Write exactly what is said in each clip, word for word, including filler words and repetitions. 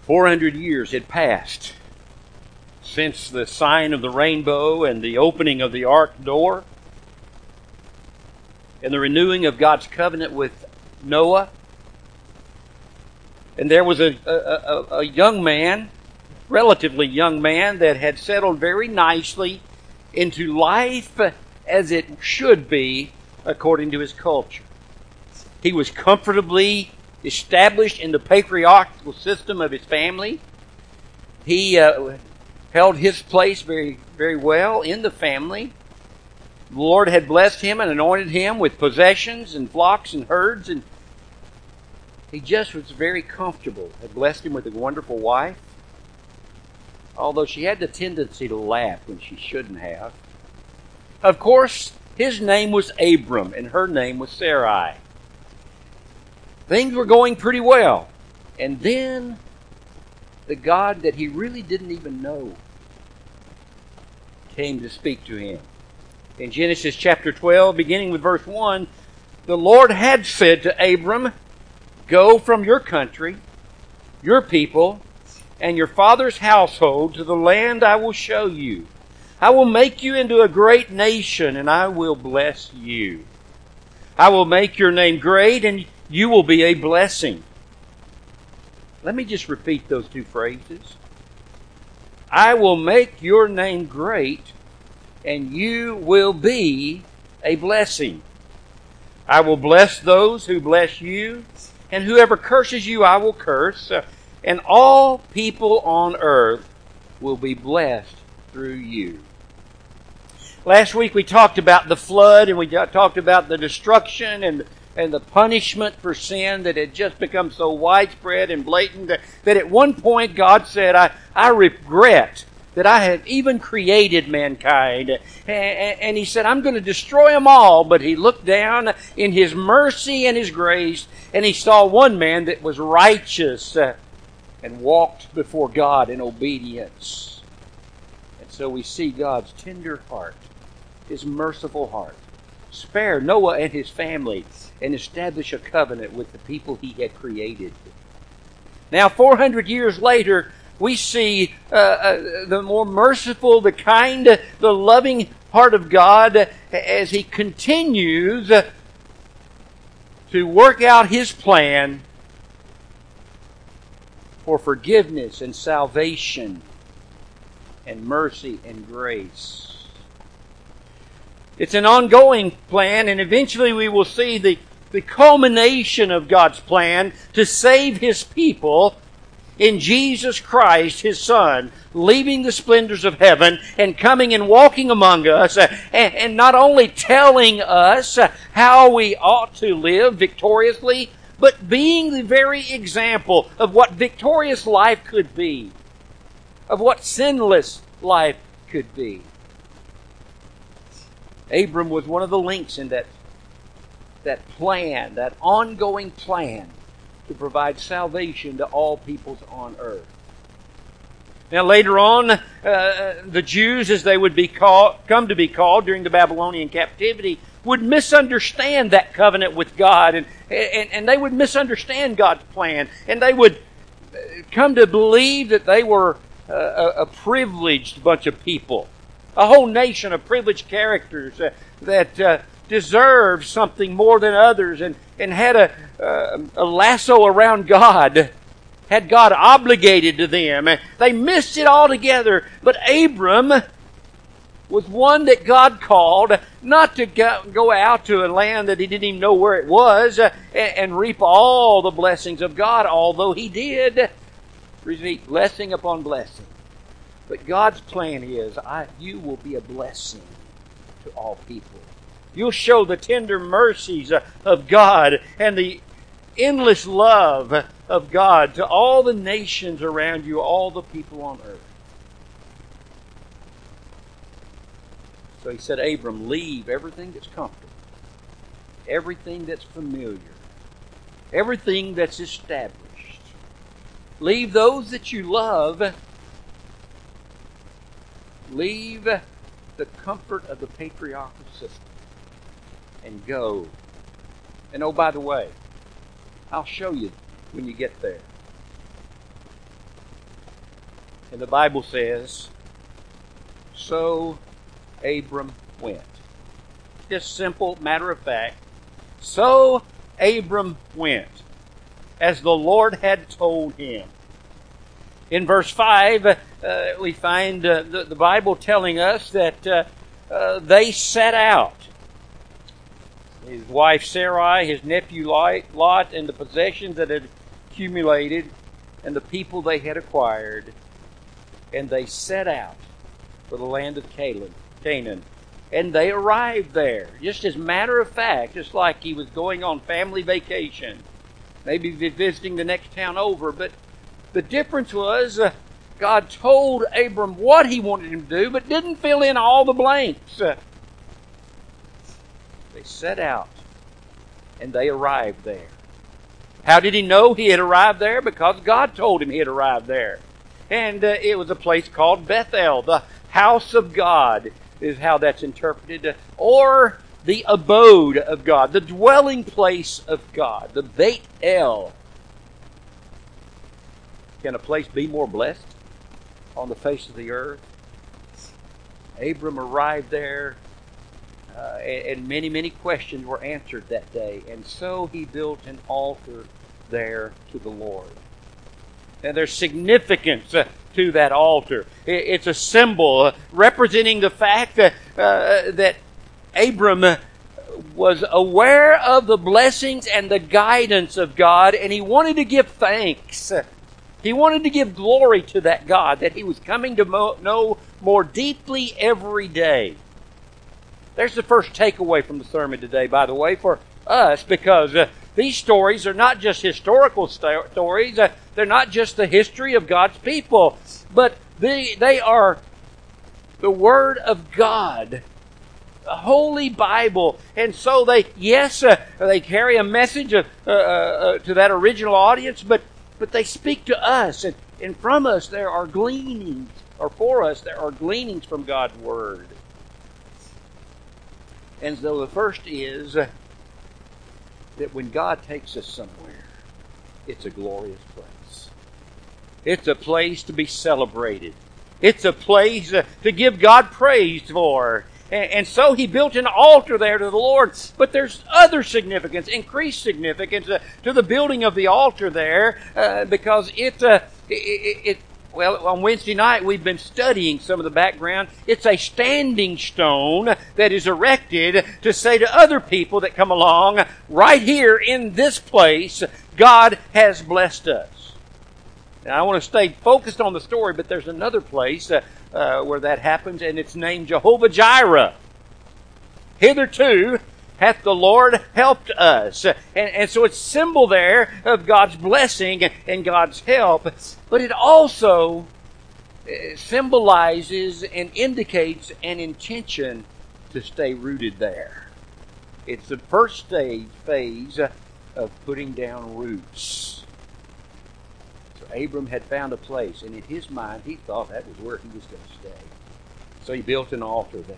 four hundred years had passed since the sign of the rainbow and the opening of the ark door and the renewing of God's covenant with Noah. And there was a, a, a, a young man, relatively young man, that had settled very nicely into life as it should be according to his culture. He was comfortably established in the patriarchal system of his family. He uh, held his place very, very well in the family. The Lord had blessed him and anointed him with possessions and flocks and herds, and he just was very comfortable. Had blessed him with a wonderful wife, although she had the tendency to laugh when she shouldn't have. Of course, his name was Abram, and her name was Sarai. Things were going pretty well. And then the God that he really didn't even know came to speak to him. In Genesis chapter twelve, beginning with verse one, the Lord had said to Abram, "Go from your country, your people, and your father's household to the land I will show you. I will make you into a great nation, and I will bless you. I will make your name great, and you will be a blessing." Let me just repeat those two phrases. I will make your name great, and you will be a blessing. I will bless those who bless you, and whoever curses you I will curse, and all people on earth will be blessed through you. Last week we talked about the flood, and we talked about the destruction and and the punishment for sin that had just become so widespread and blatant that, that at one point God said, I, I regret that I had even created mankind. And, and He said, I'm going to destroy them all. But He looked down in His mercy and His grace, and He saw one man that was righteous uh, and walked before God in obedience. And so we see God's tender heart, His merciful heart, spare Noah and his family and establish a covenant with the people He had created. Now, four hundred years later, we see uh, uh, the more merciful, the kind, uh, the loving heart of God uh, as He continues uh, to work out His plan for forgiveness and salvation and mercy and grace. It's an ongoing plan, and eventually we will see the, the culmination of God's plan to save His people in Jesus Christ, His Son, leaving the splendors of heaven and coming and walking among us, uh, and, and not only telling us uh, how we ought to live victoriously, but being the very example of what victorious life could be, of what sinless life could be. Abram was one of the links in that, that plan, that ongoing plan to provide salvation to all peoples on earth. Now later on, uh, the Jews, as they would be called, come to be called during the Babylonian captivity, would misunderstand that covenant with God, and, and, and they would misunderstand God's plan, and they would come to believe that they were a, a privileged bunch of people. A whole nation of privileged characters uh, that uh, deserved something more than others, and, and had a, uh, a lasso around God, had God obligated to them. And they missed it altogether. But Abram was one that God called not to go, go out to a land that he didn't even know where it was uh, and, and reap all the blessings of God, although he did receive blessing upon blessing. But God's plan is, I, you will be a blessing to all people. You'll show the tender mercies of God and the endless love of God to all the nations around you, all the people on earth. So He said, Abram, leave everything that's comfortable, everything that's familiar, everything that's established. Leave those that you love. Leave the comfort of the patriarchal system and go. And oh, by the way, I'll show you when you get there. And the Bible says, so Abram went. Just simple, matter of fact. So Abram went, as the Lord had told him. In verse five, uh, we find uh, the, the Bible telling us that uh, uh, they set out. His wife Sarai, his nephew Lot, and the possessions that had accumulated, and the people they had acquired. And they set out for the land of Canaan. And they arrived there, just as a matter of fact, just like he was going on family vacation. Maybe visiting the next town over. But the difference was uh, God told Abram what he wanted him to do, but didn't fill in all the blanks. Uh, they set out, and they arrived there. How did he know he had arrived there? Because God told him he had arrived there. And uh, it was a place called Bethel, the house of God is how that's interpreted, or the abode of God, the dwelling place of God, the Beit El. Can a place be more blessed on the face of the earth? Abram arrived there, uh, and many, many questions were answered that day. And so he built an altar there to the Lord. And there's significance uh, to that altar. It's a symbol uh, representing the fact that, uh, that Abram uh, was aware of the blessings and the guidance of God, and he wanted to give thanks. He wanted to give glory to that God that he was coming to mo- know more deeply every day. There's the first takeaway from the sermon today, by the way, for us, because uh, these stories are not just historical st- stories. Uh, they're not just the history of God's people, but they, they are the Word of God, the Holy Bible. And so they, yes, uh, they carry a message of, uh, uh, to that original audience, but, but they speak to us. And, and from us there are gleanings, or for us there are gleanings from God's Word. And so the first is uh, that when God takes us somewhere, it's a glorious place. It's a place to be celebrated. It's a place uh, to give God praise for. And, and so he built an altar there to the Lord. But there's other significance, increased significance uh, to the building of the altar there, uh, because it, uh, it, it, it Well, on Wednesday night, we've been studying some of the background. It's a standing stone that is erected to say to other people that come along, right here in this place, God has blessed us. Now, I want to stay focused on the story, but there's another place uh, uh, where that happens, and it's named Jehovah Jireh. Hitherto hath the Lord helped us. And, and so it's symbol there of God's blessing and God's help. But it also symbolizes and indicates an intention to stay rooted there. It's the first stage, phase of putting down roots. So Abram had found a place, and in his mind he thought that was where he was going to stay. So he built an altar there.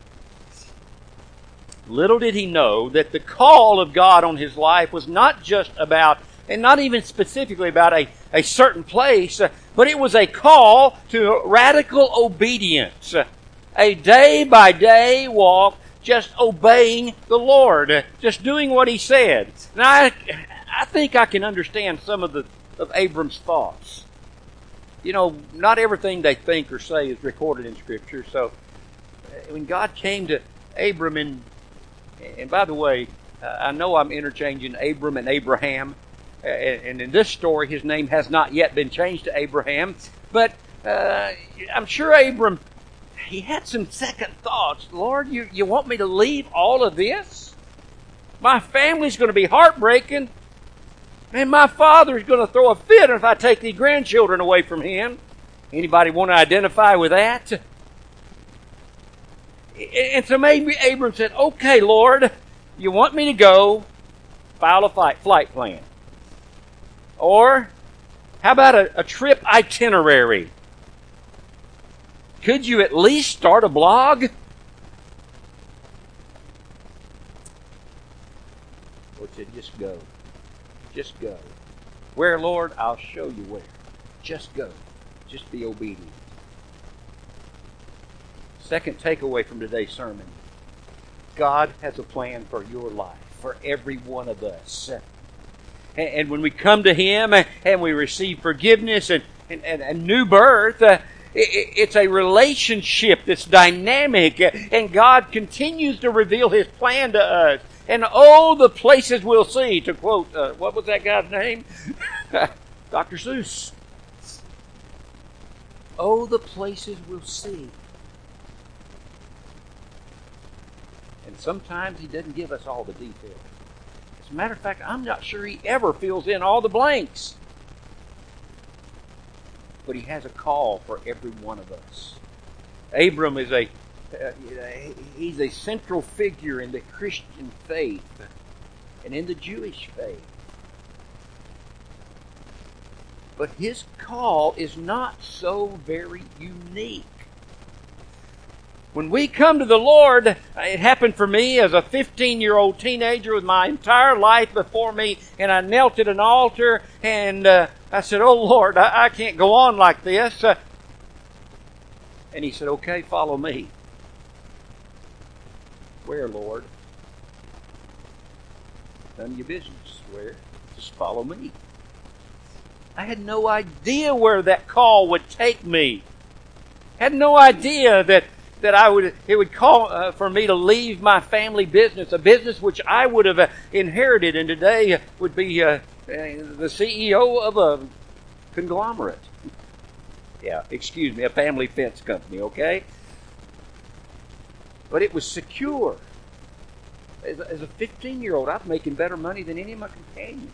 Little did he know that the call of God on his life was not just about, and not even specifically about a, a certain place, but it was a call to radical obedience. A day-by-day walk, just obeying the Lord, just doing what he said. Now, I, I think I can understand some of the of Abram's thoughts. You know, not everything they think or say is recorded in Scripture. So, when God came to Abram in And by the way, uh, I know I'm interchanging Abram and Abraham. Uh, and in this story, his name has not yet been changed to Abraham. But uh, I'm sure Abram, he had some second thoughts. Lord, you, you want me to leave all of this? My family's going to be heartbreaking. And my father's going to throw a fit if I take these grandchildren away from him. Anybody want to identify with that? And so maybe Abram said, okay, Lord, you want me to go, file a flight, flight plan. Or how about a, a trip itinerary? Could you at least start a blog? Lord said, just go. Just go. Where, Lord? I'll show you where. Just go. Just be obedient. Second takeaway from today's sermon. God has a plan for your life, for every one of us. And when we come to Him and we receive forgiveness and, and, and, and new birth, uh, it, it's a relationship that's dynamic, and God continues to reveal His plan to us. And oh, the places we'll see, to quote, uh, what was that guy's name? Doctor Seuss. Oh, the places we'll see. And sometimes He doesn't give us all the details. As a matter of fact, I'm not sure He ever fills in all the blanks. But He has a call for every one of us. Abram is a uh, he's a central figure in the Christian faith and in the Jewish faith. But his call is not so very unique. When we come to the Lord, it happened for me as a fifteen-year-old teenager with my entire life before me, and I knelt at an altar, and uh, I said, "Oh Lord, I, I can't go on like this." Uh, and He said, "Okay, follow me." Where, Lord? None of your business. Where? Just follow me. I had no idea where that call would take me. Had no idea that that I would it would call uh, for me to leave my family business, a business which I would have uh, inherited, and today would be uh, the C E O of a conglomerate. Yeah, excuse me, a family fence company, okay? But it was secure. As a, as a fifteen-year-old, I was making better money than any of my companions.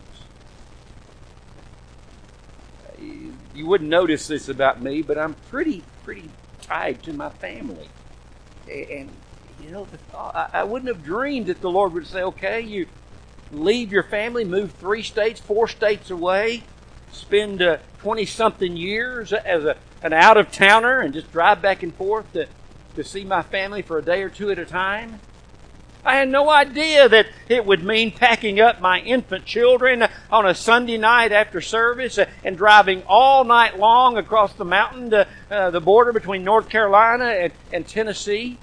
Uh, you, you wouldn't notice this about me, but I'm pretty, pretty tied to my family. And, you know, the, I, I wouldn't have dreamed that the Lord would say, okay, you leave your family, move three states, four states away, spend uh, twenty-something years as a, an out-of-towner and just drive back and forth to, to see my family for a day or two at a time. I had no idea that it would mean packing up my infant children on a Sunday night after service and driving all night long across the mountain to uh, the border between North Carolina and, and Tennessee.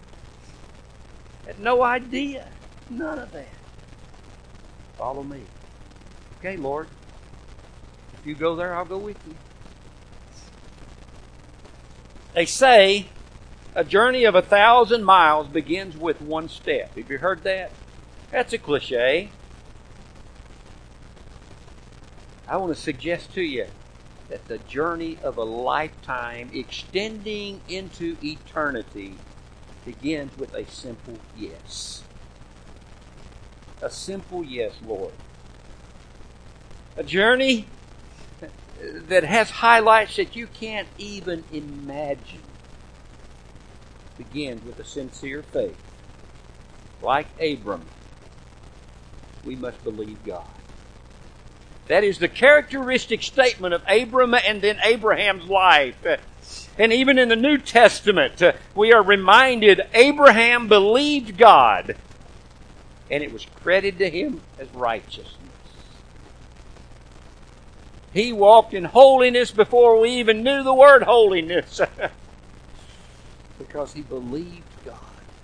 I had no idea. None of that. Follow me. Okay, Lord. If you go there, I'll go with you. They say a journey of a thousand miles begins with one step. Have you heard that? That's a cliche. I want to suggest to you that the journey of a lifetime extending into eternity begins with a simple yes. A simple yes, Lord. A journey that has highlights that you can't even imagine begins with a sincere faith. Like Abram, we must believe God. That is the characteristic statement of Abram and then Abraham's life. And even in the New Testament, we are reminded Abraham believed God, and it was credited to him as righteousness. He walked in holiness before we even knew the word holiness. Because he believed God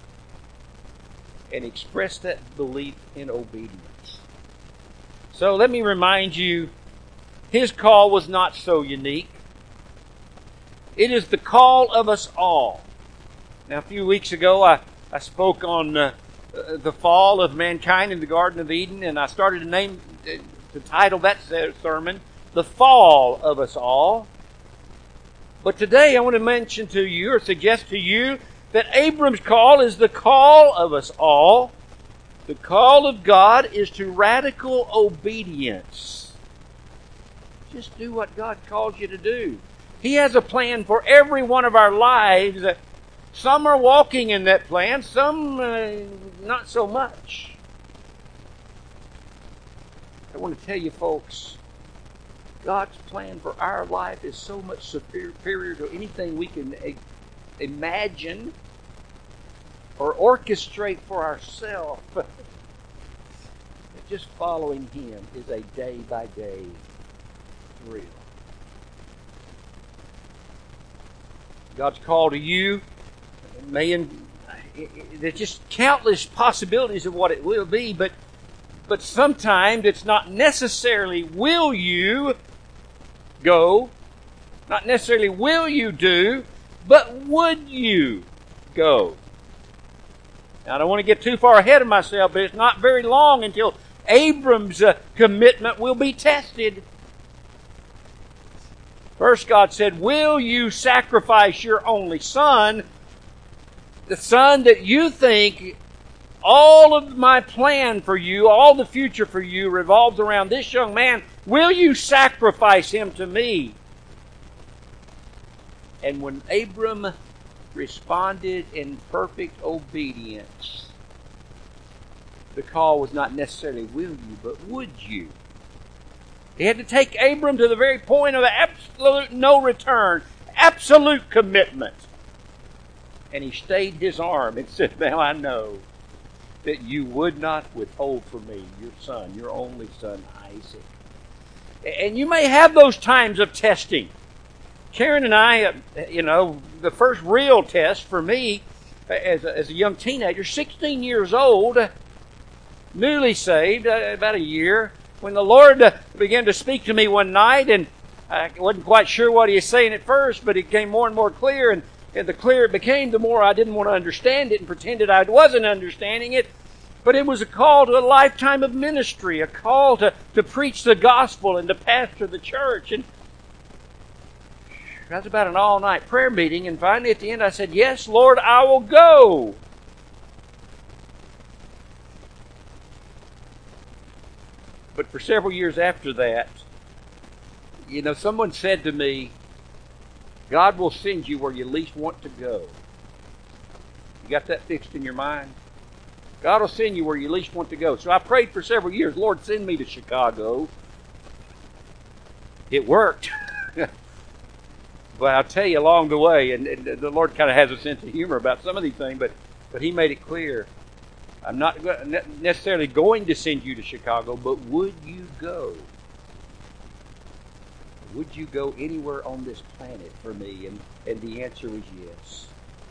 and expressed that belief in obedience. So let me remind you, his call was not so unique. It is the call of us all. Now, a few weeks ago, I, I spoke on uh, uh, the fall of mankind in the Garden of Eden, and I started to name, uh, to title that sermon, The Fall of Us All. But today I want to mention to you or suggest to you that Abram's call is the call of us all. The call of God is to radical obedience. Just do what God calls you to do. He has a plan for every one of our lives. Some are walking in that plan, some uh, not so much. I want to tell you folks, God's plan for our life is so much superior to anything we can imagine or orchestrate for ourselves. Just following Him is a day-by-day thrill. God's call to you may in, there's just countless possibilities of what it will be, but but sometimes it's not necessarily will you go, not necessarily will you do, but would you go? Now, I don't want to get too far ahead of myself, but it's not very long until Abram's uh, commitment will be tested. First, God said, will you sacrifice your only son, the son that you think all of my plan for you, all the future for you revolves around this young man? Will you sacrifice him to me? And when Abram responded in perfect obedience, the call was not necessarily will you, but would you? He had to take Abram to the very point of absolute no return, absolute commitment. And he stayed his arm and said, now I know that you would not withhold from me your son, your only son, Isaac. And you may have those times of testing. Karen and I, you know, the first real test for me as a, as a young teenager, sixteen years old, newly saved, uh, about a year, when the Lord uh, began to speak to me one night, and I wasn't quite sure what He was saying at first, but it became more and more clear, and, and the clearer it became, the more I didn't want to understand it and pretended I wasn't understanding it. But it was a call to a lifetime of ministry, a call to, to preach the gospel and to pastor the church. And that was about an all-night prayer meeting, and finally at the end I said, yes, Lord, I will go. But for several years after that, you know, someone said to me, God will send you where you least want to go. You got that fixed in your mind? God will send you where you least want to go. So I prayed for several years, Lord, send me to Chicago. It worked. But I'll tell you along the way, and, and the Lord kind of has a sense of humor about some of these things, but, but He made it clear, I'm not necessarily going to send you to Chicago, but would you go? Would you go anywhere on this planet for me? And, and the answer was yes.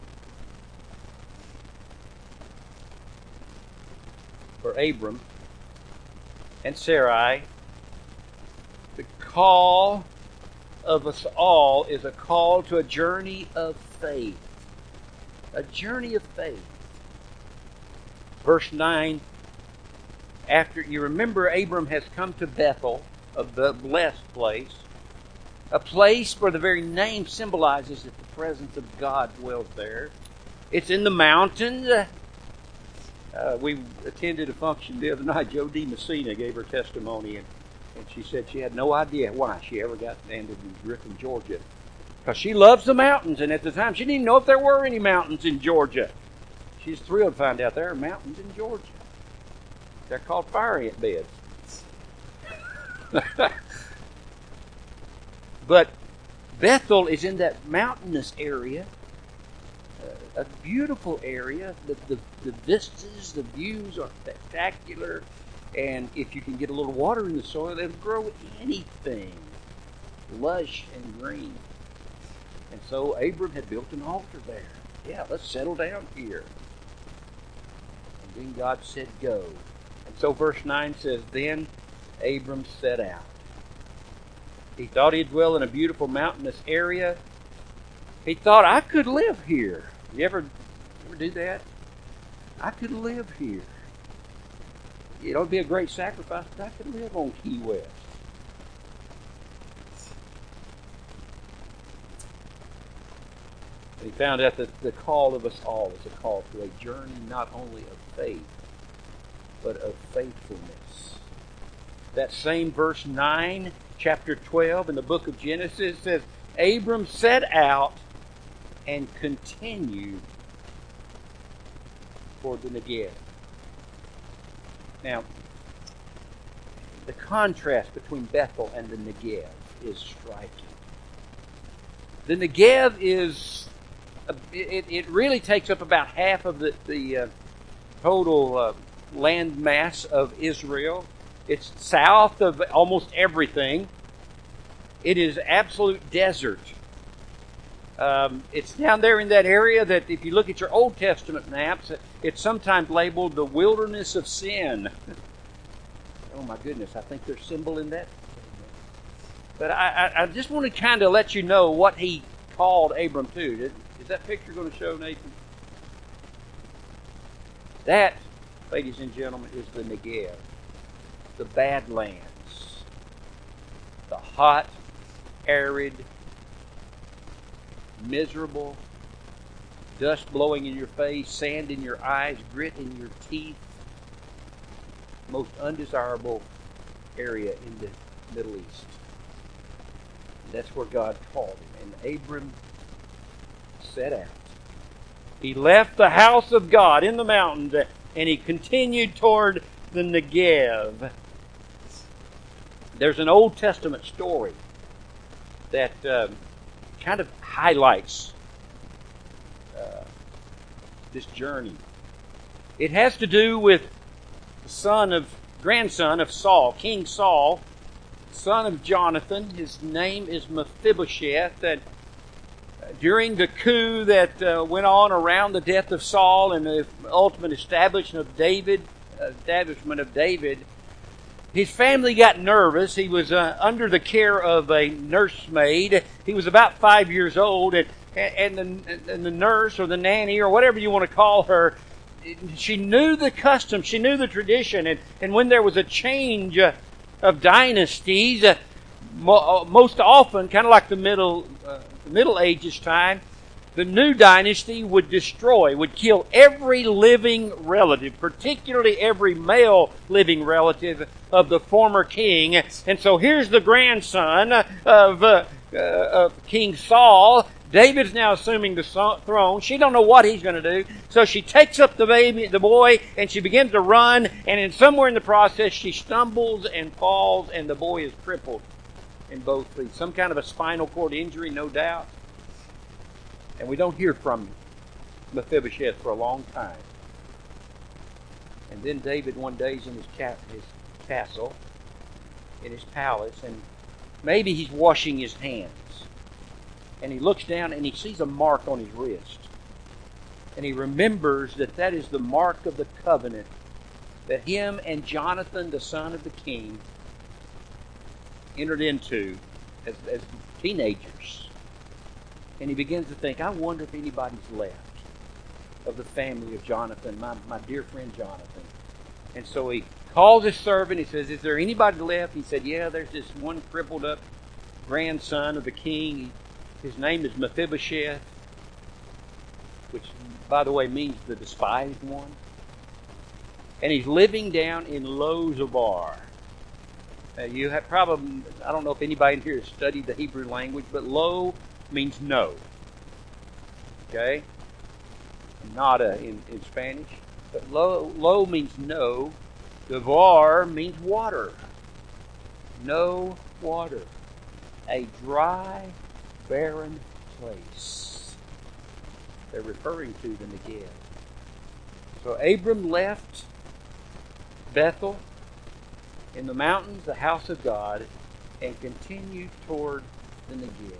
For Abram and Sarai, the call of us all is a call to a journey of faith. A journey of faith. Verse nine, after you remember, Abram has come to Bethel, a blessed place, a place where the very name symbolizes that the presence of God dwells there. It's in the mountains. Uh, we attended a function the other night. Joe D. Messina gave her testimony, and, and she said she had no idea why she ever got landed in Griffin, Georgia. Because she loves the mountains, and at the time she didn't even know if there were any mountains in Georgia. She's thrilled to find out there are mountains in Georgia. They're called fire ant beds. But Bethel is in that mountainous area, uh, a beautiful area. The, the, the vistas, the views are spectacular. And if you can get a little water in the soil, it'll grow anything lush and green. And so Abram had built an altar there. Yeah, let's settle down here. And then God said, go. And so verse nine says, then Abram set out. He thought he'd dwell in a beautiful mountainous area. He thought, I could live here. You ever, ever do that? I could live here. You know, it'd be a great sacrifice, but I could live on Key West. And he found out that the call of us all is a call to a journey not only of faith, but of faithfulness. That same verse nine, chapter twelve in the book of Genesis says, Abram set out and continued for the Negev. Now, the contrast between Bethel and the Negev is striking. The Negev is, it, it really takes up about half of the, the uh, total uh, land mass of Israel. It's south of almost everything. It is absolute desert. Um, it's down there in that area that if you look at your Old Testament maps, it's sometimes labeled the wilderness of sin. Oh my goodness, I think there's symbol in that. But I, I, I just want to kind of let you know what he called Abram to. Is that picture going to show, Nathan? That, ladies and gentlemen, is the Negev, the Badlands, the hot, arid, miserable, dust blowing in your face, sand in your eyes, grit in your teeth, most undesirable area in the Middle East. And that's where God called him. And Abram set out. He left the house of God in the mountains and he continued toward the Negev. There's an Old Testament story that uh, kind of highlights uh, this journey. It has to do with the son of, grandson of Saul, King Saul, son of Jonathan. His name is Mephibosheth. And during the coup that uh, went on around the death of Saul and the ultimate establishment of David, uh, establishment of David, his family got nervous. He was uh, under the care of a nursemaid. He was about five years old, and and the, and the nurse or the nanny or whatever you want to call her, she knew the custom, she knew the tradition, and, and when there was a change uh, of dynasties, uh, mo- most often, kind of like the Middle uh, Middle Ages time, the new dynasty would destroy, would kill every living relative, particularly every male living relative of the former king. And so here's the grandson of, uh, uh, of King Saul. David's now assuming the so- throne. She don't know what he's going to do. So she takes up the baby, the boy, and she begins to run. And in somewhere in the process, she stumbles and falls, and the boy is crippled in both feet. Some kind of a spinal cord injury, no doubt. And we don't hear from Mephibosheth for a long time. And then David one day is in his, ca- his castle, in his palace, and maybe he's washing his hands. And he looks down and he sees a mark on his wrist. And he remembers that that is the mark of the covenant that him and Jonathan, the son of the king, entered into as, as teenagers. And he begins to think, I wonder if anybody's left of the family of Jonathan, my, my dear friend Jonathan. And so he calls his servant. He says, is there anybody left? He said, yeah, there's this one crippled up grandson of the king. He, his name is Mephibosheth, which, by the way, means the despised one. And he's living down in Lo-Zobar. Uh, you have probably, I don't know if anybody in here has studied the Hebrew language, but Lo means no. Okay? Nada in, in Spanish. But lo, lo means no. Devar means water. No water. A dry, barren place. They're referring to the Negev. So Abram left Bethel in the mountains, the house of God, and continued toward the Negev.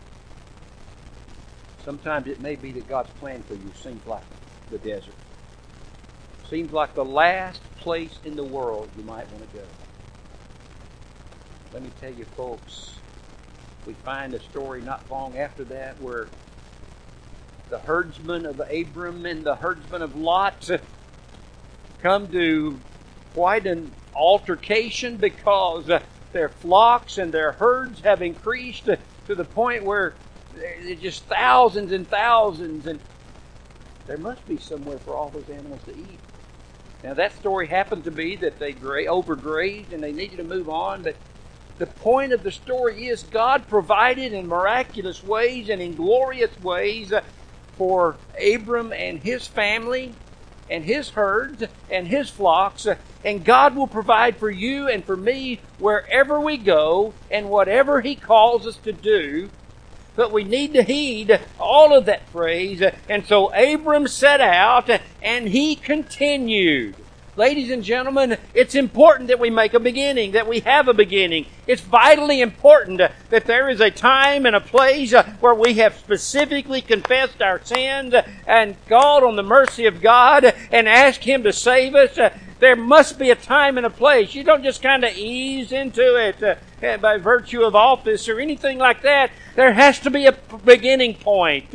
Sometimes it may be that God's plan for you seems like the desert. Seems like the last place in the world you might want to go. Let me tell you, folks, we find a story not long after that where the herdsmen of Abram and the herdsmen of Lot come to quite an altercation because their flocks and their herds have increased to the point where there's just thousands and thousands, and there must be somewhere for all those animals to eat. Now that story happened to be that they gra- overgrazed and they needed to move on, but the point of the story is God provided in miraculous ways and in glorious ways for Abram and his family and his herds and his flocks, and God will provide for you and for me wherever we go and whatever He calls us to do. But we need to heed all of that phrase. And so Abram set out and he continued. Ladies and gentlemen, it's important that we make a beginning, that we have a beginning. It's vitally important that there is a time and a place where we have specifically confessed our sins and called on the mercy of God and asked Him to save us. There must be a time and a place. You don't just kind of ease into it by virtue of office or anything like that. There has to be a beginning point.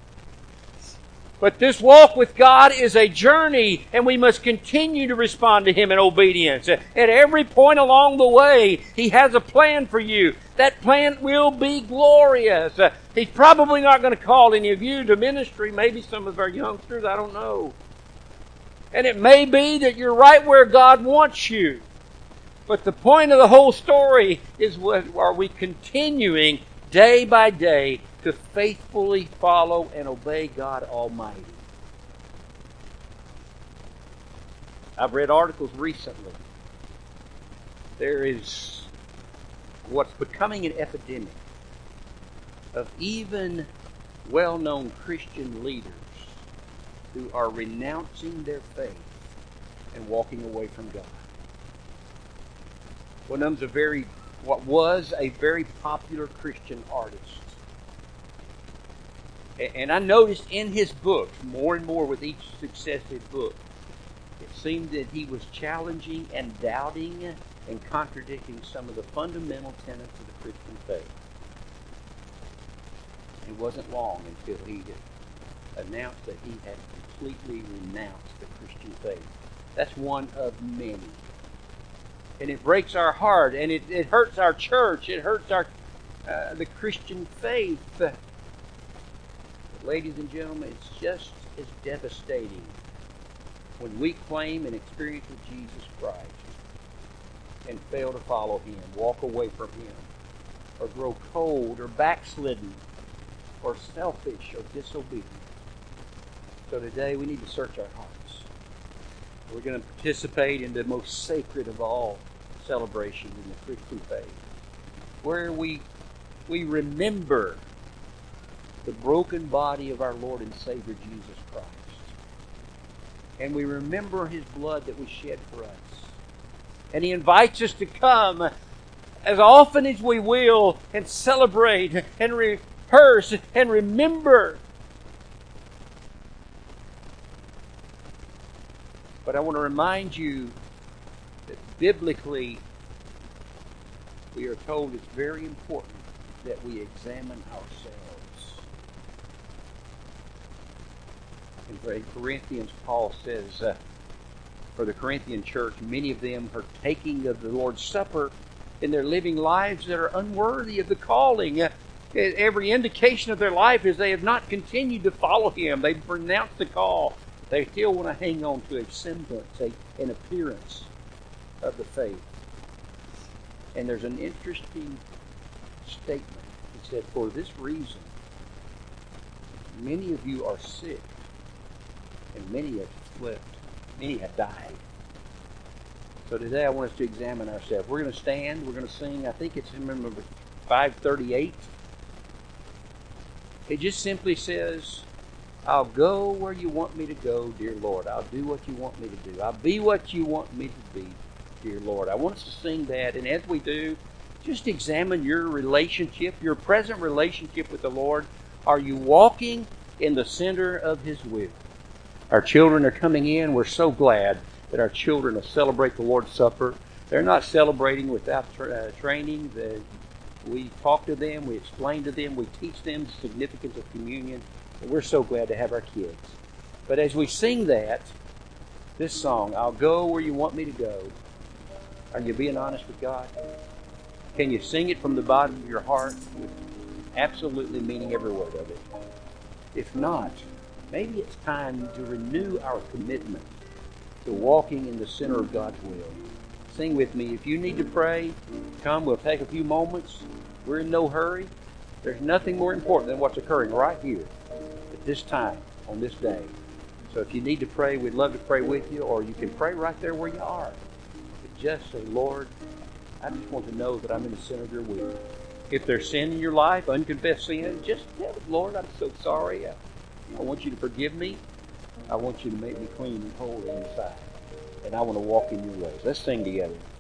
But this walk with God is a journey, and we must continue to respond to Him in obedience. At every point along the way, He has a plan for you. That plan will be glorious. He's probably not going to call any of you to ministry, maybe some of our youngsters, I don't know. And it may be that you're right where God wants you. But the point of the whole story is, what are we continuing day by day to faithfully follow and obey God Almighty? I've read articles recently. There is what's becoming an epidemic of even well-known Christian leaders who are renouncing their faith and walking away from God. One of them's a very, what was a very popular Christian artist. And I noticed in his books, more and more with each successive book, it seemed that he was challenging and doubting and contradicting some of the fundamental tenets of the Christian faith. It wasn't long until he announced that he had completely renounced the Christian faith. That's one of many. And it breaks our heart, and it, it hurts our church. It hurts our uh, the Christian faith. But ladies and gentlemen, it's just as devastating when we claim an experience with Jesus Christ and fail to follow Him, walk away from Him, or grow cold or backslidden or selfish or disobedient. So today we need to search our hearts. We're going to participate in the most sacred of all celebrations in the Christian faith, where we we remember the broken body of our Lord and Savior Jesus Christ. And we remember His blood that was shed for us. And He invites us to come as often as we will and celebrate and rehearse and remember. But I want to remind you that biblically we are told it's very important that we examine ourselves. In Corinthians, Paul says, uh, for the Corinthian church, many of them are taking of the Lord's Supper in their living lives that are unworthy of the calling. Uh, every indication of their life is they have not continued to follow Him. They've renounced the call. They still want to hang on to a semblance, a, an appearance of the faith. And there's an interesting statement. He said, for this reason, many of you are sick, and many have slept, many have died. So today I want us to examine ourselves. We're going to stand, we're going to sing, I think it's in number five thirty-eight. It just simply says, I'll go where you want me to go, dear Lord. I'll do what you want me to do. I'll be what you want me to be, dear Lord. I want us to sing that, and as we do, just examine your relationship, your present relationship with the Lord. Are you walking in the center of His will? Our children are coming in. We're so glad that our children will celebrate the Lord's Supper. They're not celebrating without tra- uh, training. The, we talk to them, we explain to them, we teach them the significance of communion. And we're so glad to have our kids. But as we sing that, this song, I'll go where you want me to go, are you being honest with God? Can you sing it from the bottom of your heart with absolutely meaning every word of it? If not, maybe it's time to renew our commitment to walking in the center of God's will. Sing with me. If you need to pray, come. We'll take a few moments. We're in no hurry. There's nothing more important than what's occurring right here at this time, on this day. So if you need to pray, we'd love to pray with you, or you can pray right there where you are. But just say, Lord, I just want to know that I'm in the center of your will. If there's sin in your life, unconfessed sin, just tell it, Lord, I'm so sorry. I, I want you to forgive me. I want you to make me clean and holy inside. and I want to walk in your ways. Let's sing together.